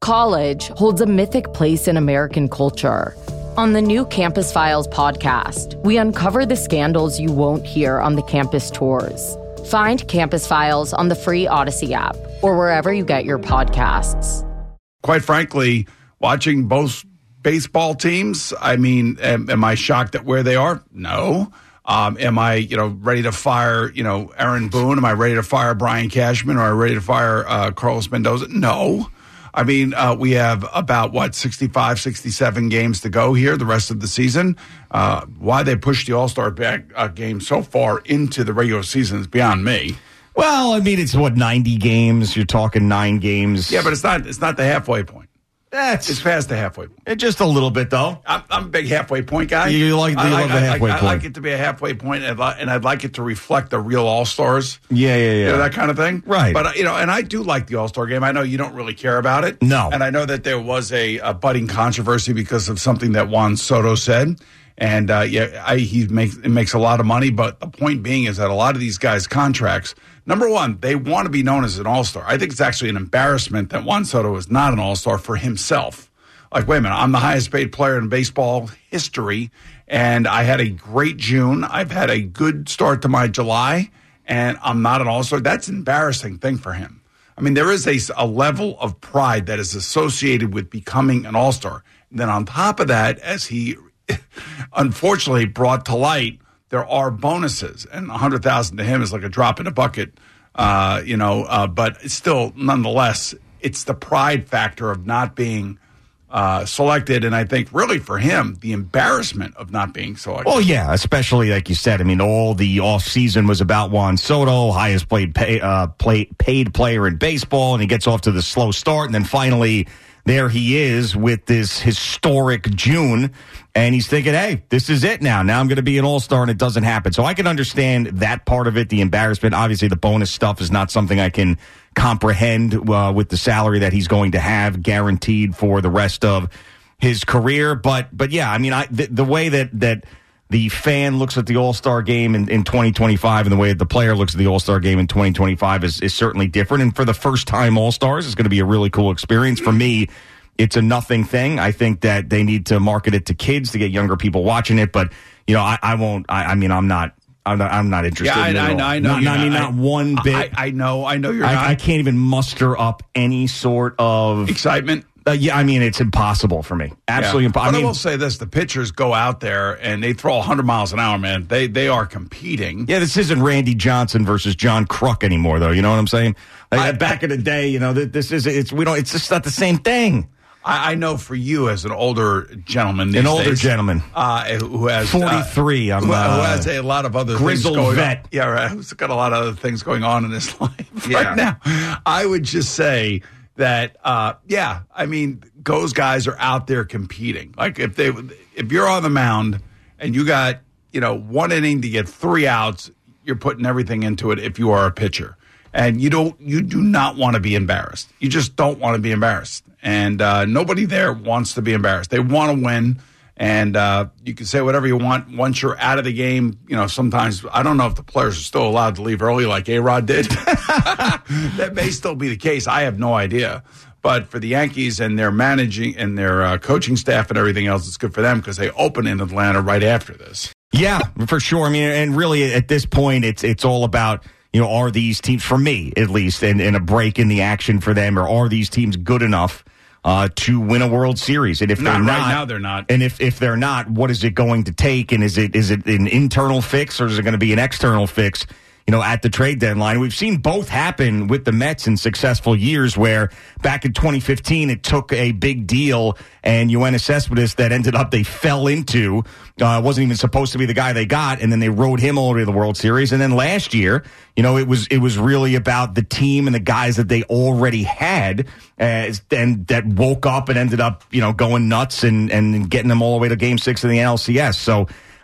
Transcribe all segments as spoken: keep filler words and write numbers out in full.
college holds a mythic place in American culture. On the new Campus Files podcast, we uncover the scandals you won't hear on the campus tours. Find Campus Files on the free Odyssey app or wherever you get your podcasts. Quite frankly, watching both baseball teams, I mean, am, am I shocked at where they are? No. Um, am I, you know, ready to fire, you know, Aaron Boone? Am I ready to fire Brian Cashman? Or am I ready to fire uh, Carlos Mendoza? No. I mean, uh, we have about, what, sixty-five, sixty-seven games to go here the rest of the season. Uh, why they pushed the All-Star back, uh, game so far into the regular season is beyond me. Well, I mean, it's, what, ninety games? You're talking nine games. Yeah, but it's not It's not the halfway point. That's It's past the halfway point. Just a little bit, though. I'm, I'm a big halfway point guy. You like, you I like love the halfway I, I, point. I like it to be a halfway point, and I'd like it to reflect the real All-Stars. Yeah, yeah, yeah. You know, that kind of thing. Right. But, you know, and I do like the All-Star game. I know you don't really care about it. No. And I know that there was a, a budding controversy because of something that Juan Soto said. And, uh, yeah, I, he makes, it makes a lot of money. But the point being is that a lot of these guys' contracts, number one, they want to be known as an All-Star. I think it's actually an embarrassment that Juan Soto is not an All-Star for himself. Like, wait a minute, I'm the highest paid player in baseball history, and I had a great June. I've had a good start to my July, and I'm not an All-Star. That's an embarrassing thing for him. I mean, there is a, a level of pride that is associated with becoming an All-Star. And then on top of that, as he unfortunately brought to light, there are bonuses, and one hundred thousand dollars to him is like a drop in a bucket, uh, you know, uh, but it's still, nonetheless, it's the pride factor of not being Uh, selected, and I think really for him, the embarrassment of not being selected. Well, yeah, especially like you said. I mean, all the offseason was about Juan Soto, highest played pay, uh, play, paid player in baseball, and he gets off to the slow start, and then finally there he is with this historic June, and he's thinking, hey, this is it now. Now I'm going to be an All-Star, and it doesn't happen. So I can understand that part of it, the embarrassment. Obviously, the bonus stuff is not something I can comprehend uh, with the salary that he's going to have guaranteed for the rest of his career. But, but yeah, I mean, I, the, the way that, that the fan looks at the All-Star game in, in twenty twenty-five and the way that the player looks at the All-Star game in twenty twenty-five is, is certainly different. And for the first time All-Stars, it's going to be a really cool experience. For me, it's a nothing thing. I think that they need to market it to kids to get younger people watching it. But, you know, I, I won't, I, I mean, I'm not, I'm not, I'm not interested yeah, I, in it I, at all. I know. Not, not, I mean, not I, one bit. I, I know. I know you're I, not. I can't even muster up any sort of excitement. Uh, yeah, I mean, it's impossible for me. Absolutely yeah. impossible. But I, mean, I will say this: the pitchers go out there and they throw one hundred miles an hour, man. They they are competing. Yeah, this isn't Randy Johnson versus John Kruk anymore, though. You know what I'm saying? Like, I, back in the day, you know, this is it's we don't. It's just not the same thing. I, I know for you as an older gentleman, these an older days, gentleman uh, who has forty-three, uh, I'm, who, uh, who has a lot of other grizzled things going vet. on. Yeah, right. Who's got a lot of other things going on in his life yeah. right now. I would just say that, uh, yeah, I mean, those guys are out there competing. Like if they, if you're on the mound and you got, you know, one inning to get three outs, you're putting everything into it. If you are a pitcher, and you don't, you do not want to be embarrassed. You just don't want to be embarrassed. And uh, nobody there wants to be embarrassed. They want to win. And uh, you can say whatever you want. Once you're out of the game, you know, sometimes, I don't know if the players are still allowed to leave early like A-Rod did. That may still be the case. I have no idea. But for the Yankees and their managing and their uh, coaching staff and everything else, it's good for them because they open in Atlanta right after this. Yeah, for sure. I mean, and really at this point, it's it's all about, you know, are these teams, for me at least, and, and a break in the action for them, or are these teams good enough uh, to win a World Series? And if not they're not, right now, they're not. And if, if they're not, what is it going to take? And is it is it an internal fix, or is it going to be an external fix, you know, at the trade deadline? We've seen both happen with the Mets in successful years, where back in twenty fifteen, it took a big deal, and Yoenis Cespedes that ended up, they fell into, uh, wasn't even supposed to be the guy they got, and then they rode him all the way to the World Series. And then last year, you know, it was it was really about the team and the guys that they already had, uh, and that woke up and ended up, you know, going nuts and, and getting them all the way to Game six of the N L C S. So,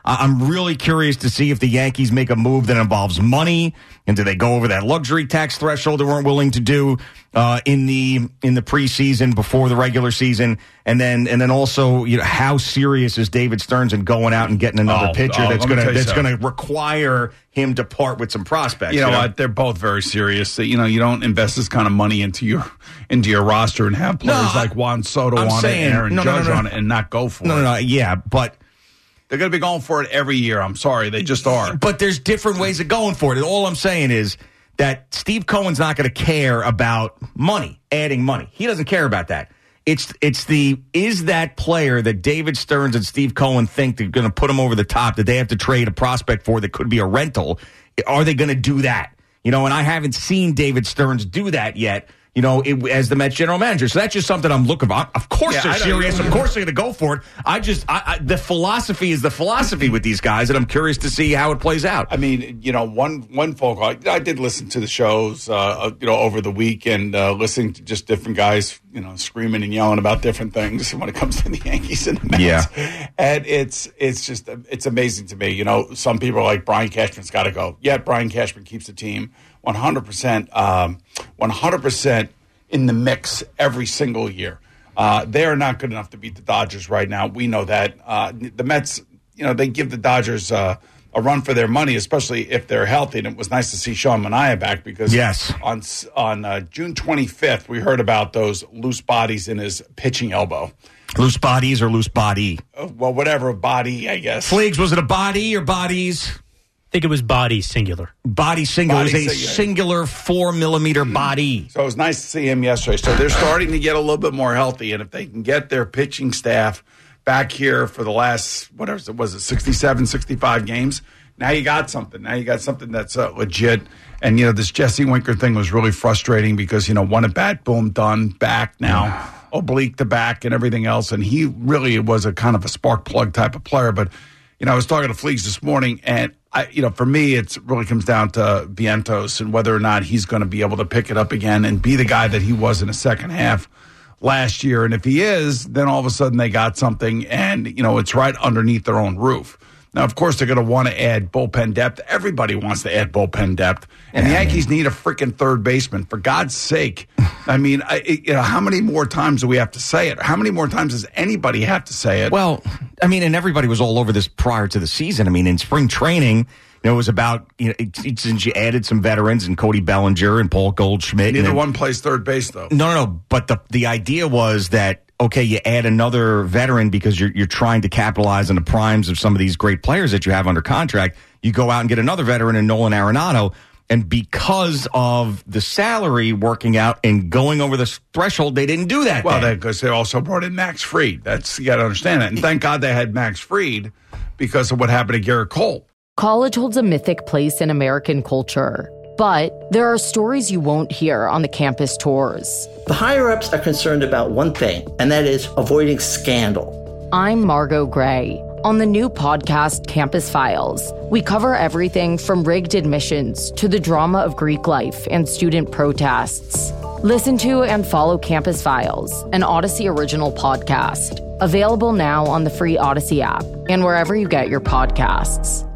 I'm really curious to see if the Yankees make a move that involves money, and do they go over that luxury tax threshold they weren't willing to do uh, in the in the preseason before the regular season, and then and then also, you know, how serious is David Stearns in going out and getting another oh, pitcher oh, that's going to that's something. going to require him to part with some prospects. You know, you know what? They're both very serious. You know, you don't invest this kind of money into your into your roster and have players no, like Juan Soto I'm on saying, it, Aaron no, Judge no, no, no. on it, and not go for no, it. no, no, yeah, but. They're going to be going for it every year. I'm sorry. They just are. But there's different ways of going for it. All I'm saying is that Steve Cohen's not going to care about money, adding money. He doesn't care about that. It's it's the, is that player that David Stearns and Steve Cohen think they're going to put him over the top, that they have to trade a prospect for that could be a rental, are they going to do that? You know, and I haven't seen David Stearns do that yet. You know, it, as the Mets general manager. So that's just something I'm looking for. Of course Yeah, they're I don't- serious. Of course they're going to go for it. I just, I, I, the philosophy is the philosophy with these guys, and I'm curious to see how it plays out. I mean, you know, one one phone call. I did listen to the shows, uh, you know, over the week, and uh, listening to just different guys, you know, screaming and yelling about different things when it comes to the Yankees and the Mets. Yeah. And it's it's just it's amazing to me. You know, some people are like, Brian Cashman's got to go. Yeah, Brian Cashman keeps the team one hundred percent, um, one hundred percent in the mix every single year. Uh, they are not good enough to beat the Dodgers right now. We know that. Uh, the Mets, you know, they give the Dodgers uh, a run for their money, especially if they're healthy. And it was nice to see Sean Manaea back because yes. on on uh, June twenty-fifth, we heard about those loose bodies in his pitching elbow. Loose bodies or loose body? Uh, well, whatever body, I guess. Fleegs, was it a body or bodies? I think it was body singular. Body singular. Body It was a singular. singular four millimeter body. So it was nice to see him yesterday. So they're starting to get a little bit more healthy, and if they can get their pitching staff back here for the last, whatever was it, sixty-seven, sixty-five games, now you got something. Now you got something that's uh, legit. And, you know, this Jesse Winker thing was really frustrating because, you know, one at bat, boom, done, back now, oblique to back and everything else. And he really was a kind of a spark plug type of player. But, you know, I was talking to Fleegs this morning, and I, you know, for me, it really comes down to Vientos and whether or not he's going to be able to pick it up again and be the guy that he was in the second half last year. And if he is, then all of a sudden they got something, and, you know, it's right underneath their own roof. Now, of course, they're going to want to add bullpen depth. Everybody wants to add bullpen depth. And the Yankees need a freaking third baseman, for God's sake. I mean, I, you know, how many more times do we have to say it? How many more times does anybody have to say it? Well, I mean, and everybody was all over this prior to the season. I mean, in spring training, you know, it was about, you know, it, it, since you added some veterans and Cody Bellinger and Paul Goldschmidt. Neither and, one plays third base, though. No, no, no. But the the idea was that, okay, you add another veteran because you're you're trying to capitalize on the primes of some of these great players that you have under contract. You go out and get another veteran in Nolan Arenado. And because of the salary working out and going over the threshold, they didn't do that. Well, then. because they also brought in Max Fried. That's, you got to understand that. And thank God they had Max Fried because of what happened to Garrett Cole. College holds a mythic place in American culture, but there are stories you won't hear on the campus tours. The higher-ups are concerned about one thing, and that is avoiding scandal. I'm Margot Gray. On the new podcast, Campus Files, we cover everything from rigged admissions to the drama of Greek life and student protests. Listen to and follow Campus Files, an Odyssey original podcast. Available now on the free Odyssey app and wherever you get your podcasts.